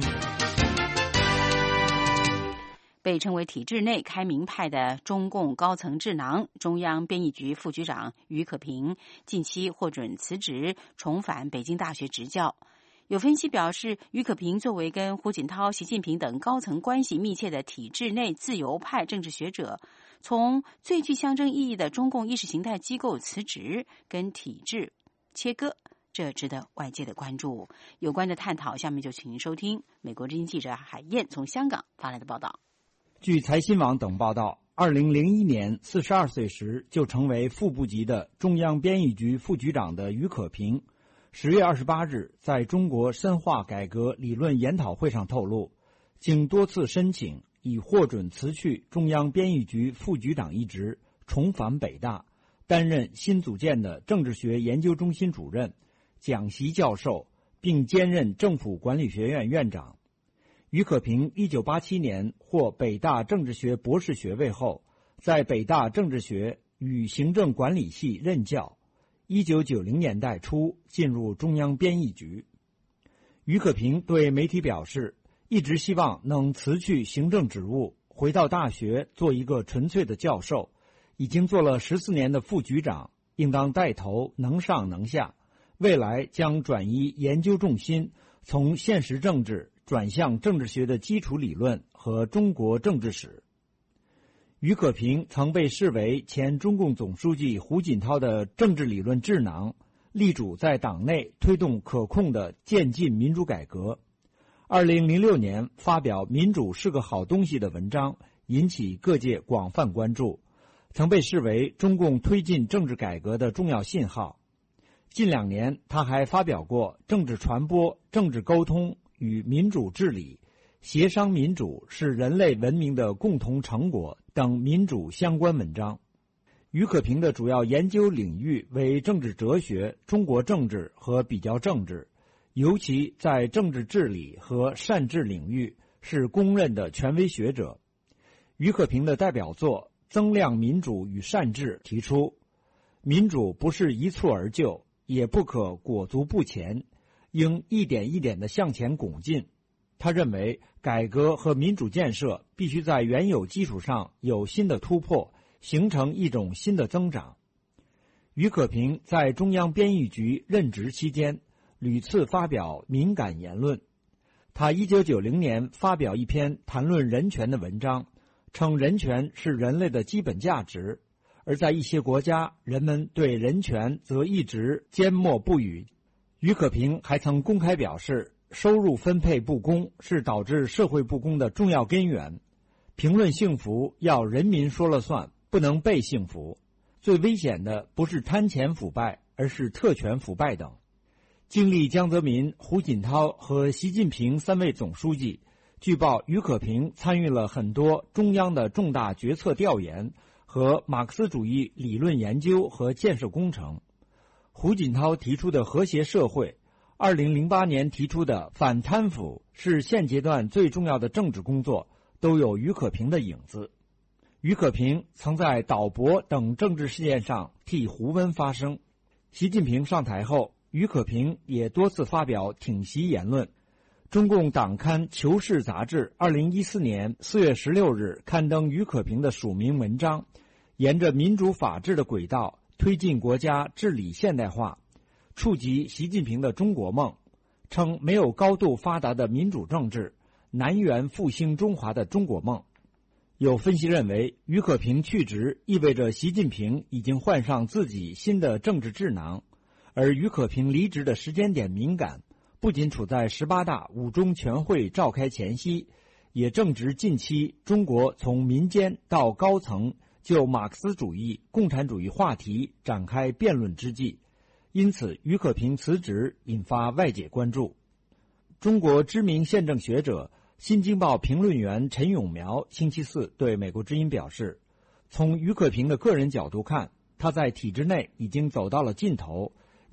被称为体制内开明派的中共高层智囊、中央编译局副局长于可平近期获准辞职，重返北京大学执教。有分析表示，于可平作为跟胡锦涛、习近平等高层关系密切的体制内自由派政治学者，从最具象征意义的中共意识形态机构辞职，跟体制切割，这值得外界的关注。有关的探讨，下面就请您收听美国之音记者海燕从香港发来的报道。 据财新网等报道，2001年42岁时就成为副部级的中央编译局副局长的于可平，10月28日在中国深化改革理论研讨会上透露，经多次申请，已获准辞去中央编译局副局长一职，重返北大，担任新组建的政治学研究中心主任、讲席教授，并兼任政府管理学院院长。于可平1987年获北大政治学博士学位后，在北大政治学与行政管理系任教。1990年代初进入中央编译局。于可平对媒体表示，一直希望能辞去行政职务，回到大学做一个纯粹的教授，已经做了14年的副局长，应当带头能上能下，未来将转移研究重心，从现实政治转向政治学的基础理论和中国政治史。于可平曾被视为前中共总书记胡锦涛的政治理论智囊，力主在党内推动可控的渐进民主改革。2006年发表《民主是个好东西》的文章，引起各界广泛关注，曾被视为中共推进政治改革的重要信号。近2年，他还发表过《政治传播、政治沟通与民主治理》、协商民主是人类文明的共同成果等民主相关文章。于可平的主要研究领域为政治哲学、中国政治和比较政治，尤其在政治治理和善治领域是公认的权威学者。于可平的代表作《增量民主与善治》提出，民主不是一蹴而就，也不可裹足不前，应一点一点地向前拱进。他认为，改革和民主建设必须在原有基础上有新的突破，形成一种新的增长。于可平在中央编译局任职期间，屡次发表敏感言论。他1990年发表一篇谈论人权的文章，称人权是人类的基本价值，而在一些国家，人们对人权则一直缄默不语。于可平还曾公开表示，收入分配不公是导致社会不公的重要根源。评论幸福要人民说了算，不能被幸福。最危险的不是贪钱腐败，而是特权腐败等。经历江泽民、胡锦涛和习近平3位总书记，据报于可平参与了很多中央的重大决策调研和马克思主义理论研究和建设工程。胡锦涛提出的和谐社会，2008年提出的反贪腐是现阶段最重要的政治工作，都有于可平的影子。于可平曾在岛博等政治事件上替胡温发声。习近平上台后，于可平也多次发表挺习言论。中共党刊《求是》杂志2014年4月16日刊登于可平的署名文章，沿着民主法治的轨道推进国家治理现代化，触及习近平的中国梦，称没有高度发达的民主政治，难圆复兴中华的中国梦。有分析认为，于可平去职意味着习近平已经换上自己新的政治智囊，而于可平离职的时间点敏感，不仅处在18大5中全会召开前夕，也正值近期中国从民间到高层就马克思主义、共产主义话题展开辩论之际，因此于可平辞职引发外界关注。中国知名宪政学者、新京报评论员陈永苗星期四对美国之音表示，从于可平的个人角度看，他在体制内已经走到了尽头，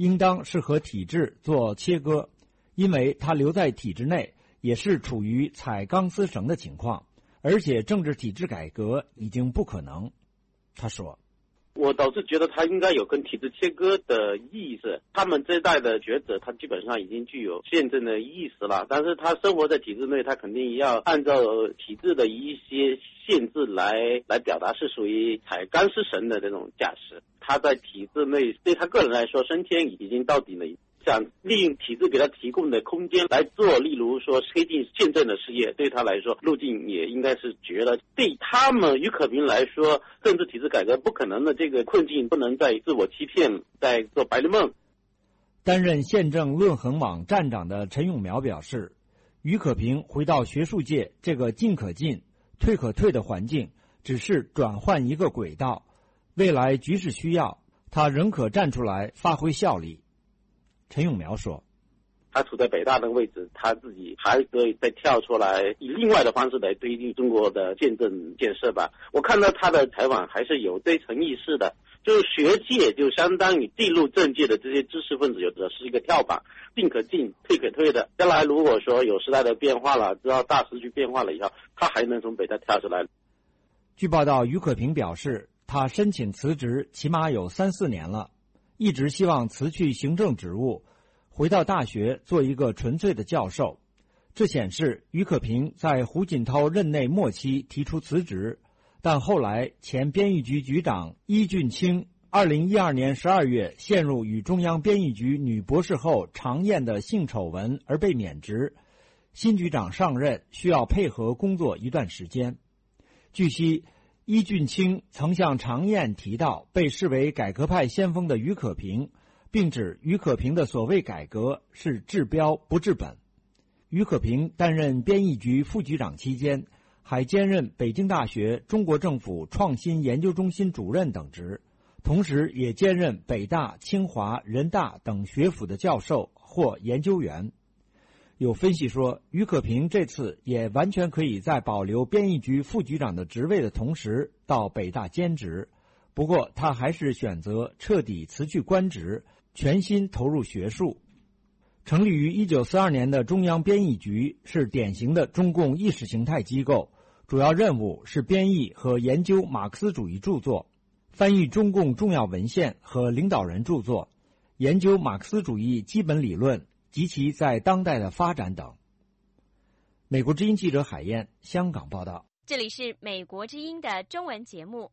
应当是和体制做切割，因为他留在体制内也是处于踩钢丝绳的情况，而且政治体制改革已经不可能。他说， 我倒是觉得他应该有跟体制切割的意识，他们这一代的学者他基本上已经具有宪政的意识了，但是他生活在体制内，他肯定要按照体制的一些限制来表达，是属于踩钢丝绳的这种架势。他在体制内对他个人来说升迁已经到顶了，想利用体制给他提供的空间来做，例如说推进宪政的事业，对他来说路径也应该是绝了。对他们俞可平来说，政治体制改革不可能的这个困境，不能再自我欺骗，在做白日梦。 担任宪政论衡网站长的陈永苗表示，俞可平回到学术界这个进可进退可退的环境，只是转换一个轨道，未来局势需要，他仍可站出来发挥效力。陈永苗说， 他处在北大的位置，他自己还可以再跳出来，以另外的方式来推进中国的宪政建设吧。我看到他的采访还是有这层意识的，就是学界就相当于进入政界的这些知识分子，有的是一个跳板，进可进退可退的。将来如果说有时代的变化了，知道大时局变化了以后，他还能从北大跳出来。 据报道，俞可平表示，他申请辞职起码有3-4年了，一直希望辞去行政职务，回到大学做一个纯粹的教授。这显示俞可平在胡锦涛任内末期提出辞职，但后来前编译局局长伊俊清2012年12月陷入与中央编译局女博士后常燕的性丑闻而被免职，新局长上任需要配合工作一段时间。据悉，伊俊清曾向常燕提到被视为改革派先锋的俞可平，并指俞可平的所谓改革是治标不治本。俞可平担任编译局副局长期间，还兼任北京大学中国政府创新研究中心主任等职，同时也兼任北大、清华、人大等学府的教授或研究员。有分析说，俞可平这次也完全可以在保留编译局副局长的职位的同时到北大兼职，不过他还是选择彻底辞去官职，全心投入学术。成立于1942年的中央编译局是典型的中共意识形态机构，主要任务是编译和研究马克思主义著作，翻译中共重要文献和领导人著作，研究马克思主义基本理论及其在当代的发展等。美国之音记者海燕，香港报道。 这里是美国之音的中文节目。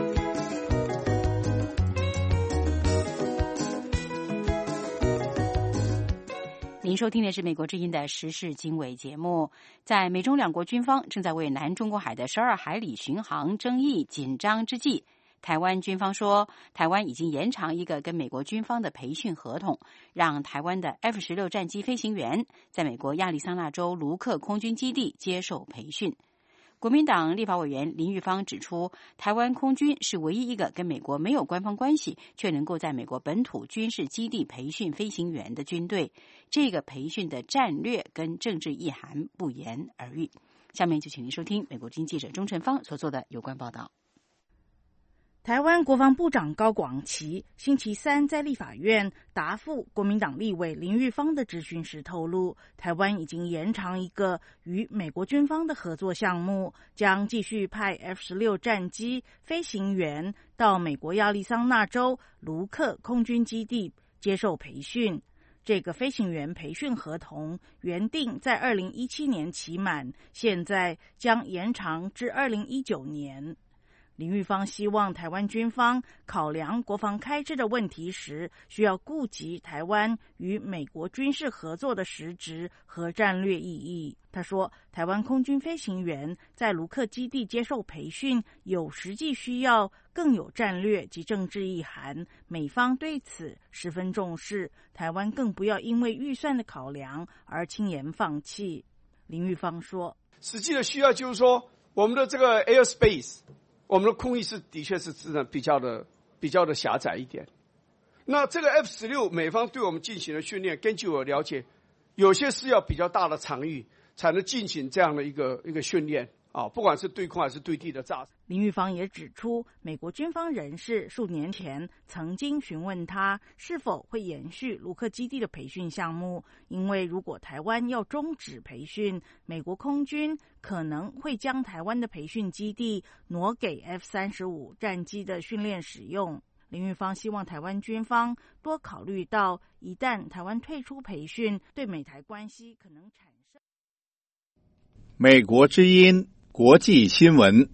您收听的是美国之音的时事经纬节目。在美中两国军方正在为南中国海的12海里巡航争议紧张之际，台湾军方说，台湾已经延长一个跟美国军方的培训合同，让台湾的 F-16战机飞行员在美国亚利桑那州卢克空军基地接受培训。国民党立法委员林玉芳指出，台湾空军是唯一一个跟美国没有官方关系，却能够在美国本土军事基地培训飞行员的军队。这个培训的战略跟政治意涵不言而喻。下面就请您收听美国之音记者钟成芳所做的有关报道。 台湾国防部长高广琪星期三在立法院答复国民党立委林玉芳的质询时透露，台湾已经延长一个与美国军方的合作项目，将继续派 F-16战机飞行员到美国亚利桑那州卢克空军基地接受培训。这个飞行员培训合同原定在2017年期满，现在将延长至2019年。林玉芳希望台湾军方考量国防开支的问题时，需要顾及台湾与美国军事合作的实质和战略意义。他说，台湾空军飞行员在卢克基地接受培训有实际需要，更有战略及政治意涵，美方对此十分重视，台湾更不要因为预算的考量而轻言放弃。林玉芳说， 实际的需要就是说，我们的这个 airspace，我们的空域的确是比较的狭窄一点。那这个 F-16美方对我们进行的训练，根据我了解，有些是要比较大的场域才能进行这样的一个训练不管是对空还是对地的炸。 林玉芳也指出，美国军方人士数年前曾经询问他是否会延续卢克基地的培训项目，因为如果台湾要终止培训，美国空军可能会将台湾的培训基地挪给 F-35 战机的训练使用。林玉芳希望台湾军方多考虑到，一旦台湾退出培训，对美台关系可能产生。 美国之音国际新闻。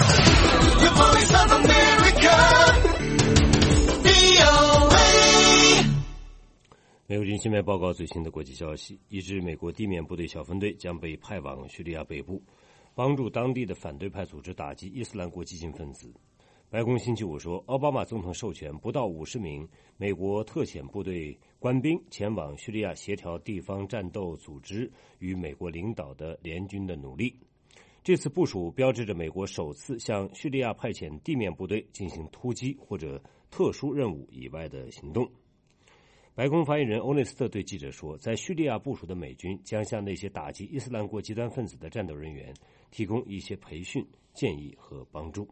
美国之音新闻报告最新的国际消息：一支美国地面部队小分队将被派往叙利亚北部，帮助当地的反对派组织打击伊斯兰国激进分子。白宫星期五说，奥巴马总统授权不到50名美国特遣部队官兵前往叙利亚协调地方战斗组织与美国领导的联军的努力。这次部署标志着美国首次向叙利亚派遣地面部队进行突击或者特殊任务以外的行动。白宫发言人欧内斯特对记者说，在叙利亚部署的美军将向那些打击伊斯兰国极端分子的战斗人员提供一些培训、建议和帮助。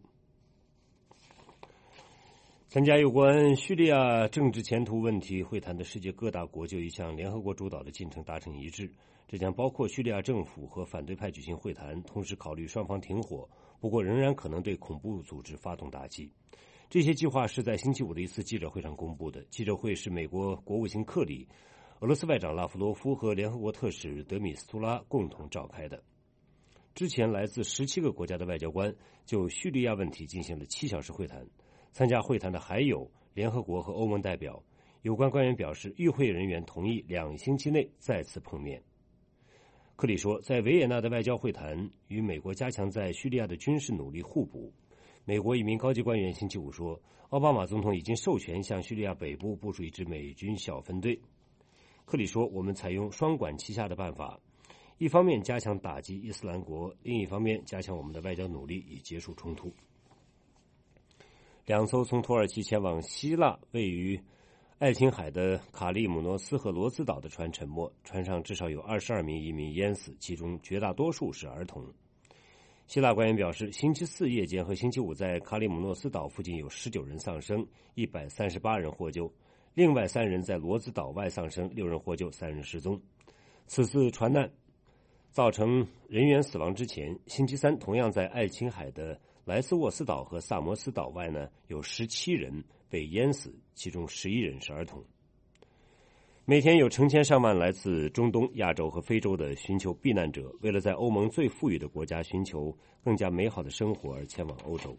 参加有关叙利亚政治前途问题会谈的世界各大国就已向联合国主导的进程达成一致，这将包括叙利亚政府和反对派举行会谈，同时考虑双方停火，不过仍然可能对恐怖组织发动打击。这些计划是在星期五的一次记者会上公布的。记者会是美国国务卿克里、俄罗斯外长拉夫罗夫和联合国特使德米斯图拉共同召开的。之前来自17个国家的外交官就叙利亚问题进行了7小时会谈。参加会谈的还有联合国和欧盟代表。有关官员表示，与会人员同意2星期内再次碰面。克里说，在维也纳的外交会谈与美国加强在叙利亚的军事努力互补。美国一名高级官员星期五说，奥巴马总统已经授权向叙利亚北部部署一支美军小分队。克里说，我们采用双管齐下的办法，一方面加强打击伊斯兰国，另一方面加强我们的外交努力以结束冲突。2艘从土耳其前往希腊位于爱琴海的卡利姆诺斯和罗兹岛的船沉没，船上至少有22名移民淹死，其中绝大多数是儿童。希腊官员表示，星期4夜间和星期5在卡利姆诺斯岛附近有19人丧生，138人获救，另外3人在罗兹岛外丧生，6人获救，3人失踪。此次船难造成人员死亡之前，星期3同样在爱琴海的莱斯沃斯岛和萨摩斯岛外呢，有17人被淹死，其中11人是儿童。每天有成千上万来自中东、亚洲和非洲的寻求避难者，为了在欧盟最富裕的国家寻求更加美好的生活而前往欧洲。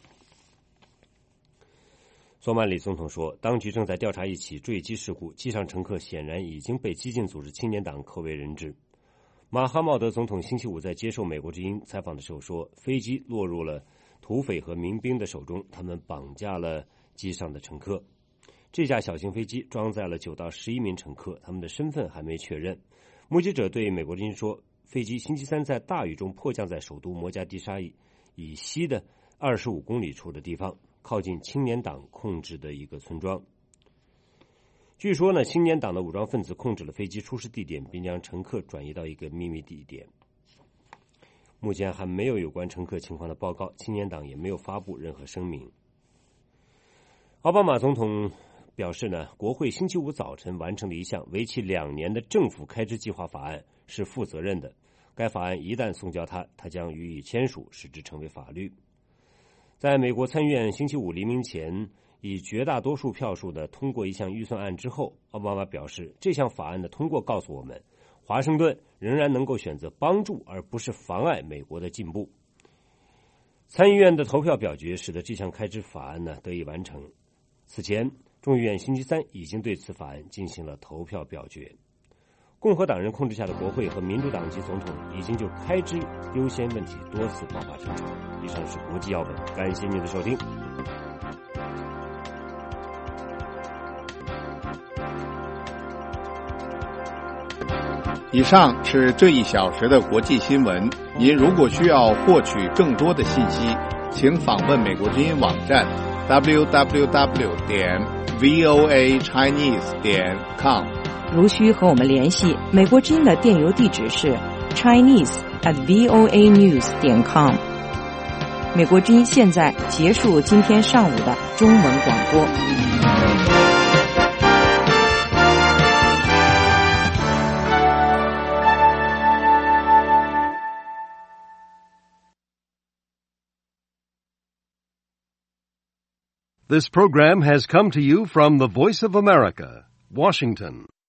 索马里总统说，当局正在调查一起坠机事故，机上乘客显然已经被激进组织青年党扣为人质。马哈茂德总统星期5在接受美国之音采访的时候说，飞机落入了土匪和民兵的手中，他们绑架了机上的乘客。这架小型飞机装载了9到11名乘客，他们的身份还没确认。目击者对美国之音说，飞机星期3在大雨中迫降在首都摩加迪沙以西的25公里处的地方，靠近青年党控制的一个村庄。据说呢，青年党的武装分子控制了飞机出事地点，并将乘客转移到一个秘密地点。目前还没有关乘客情况的报告，青年党也没有发布任何声明。奥巴马总统表示呢，国会星期5早晨完成了一项为期2年的政府开支计划法案，是负责任的。该法案一旦送交他将予以签署，使之成为法律。在美国参议院星期5黎明前以绝大多数票数的通过一项预算案之后，奥巴马表示，这项法案的通过告诉我们，华盛顿仍然能够选择帮助而不是妨碍美国的进步。参议院的投票表决使得这项开支法案呢得以完成。此前，众议院星期3已经对此法案进行了投票表决。共和党人控制下的国会和民主党籍总统已经就开支优先问题多次爆发争吵。以上是国际要闻，感谢您的收听。 以上是这1小时的国际新闻。您如果需要获取更多的信息，请访问美国之音网站 www.voachinese.com。 如需和我们联系，美国之音的电邮地址是 chinese@voanews.com。美国之音现在结束今天上午的中文广播。 This program has come to you from the Voice of America, Washington.